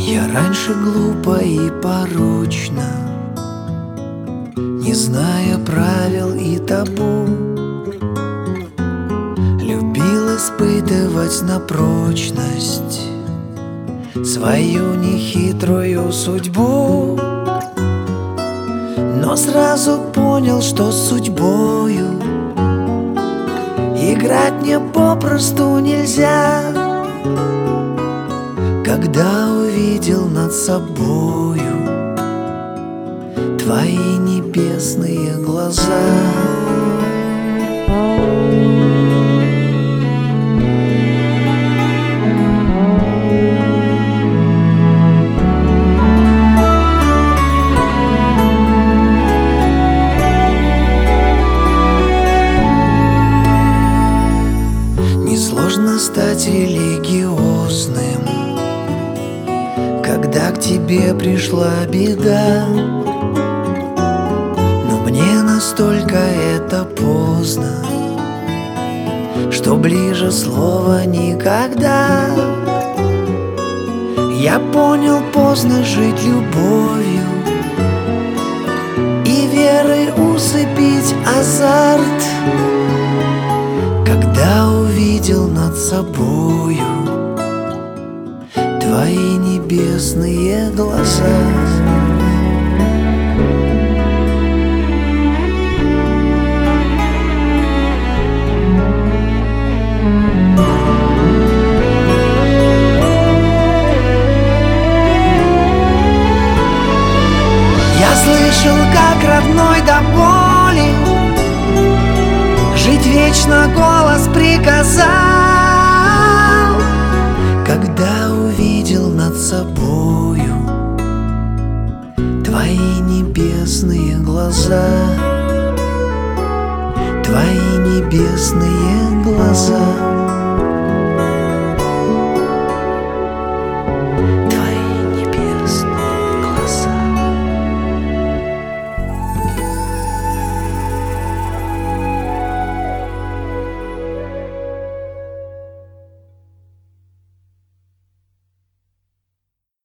Я раньше глупо и порочно, не зная правил и табу, любил испытывать на прочность свою нехитрую судьбу. Но сразу понял, что с судьбою играть мне попросту нельзя. Когда увидел над собою твои небесные глаза. Несложно стать религиозным, когда к тебе пришла беда. Но мне настолько это поздно, что ближе слова никогда. Я понял, поздно жить любовью и верой усыпить азарт, когда увидел над собою твои небесные глаза. Я слышал, как родной до боли жить вечно голос приказал, когда увидел над собою твои небесные глаза, твои небесные глаза.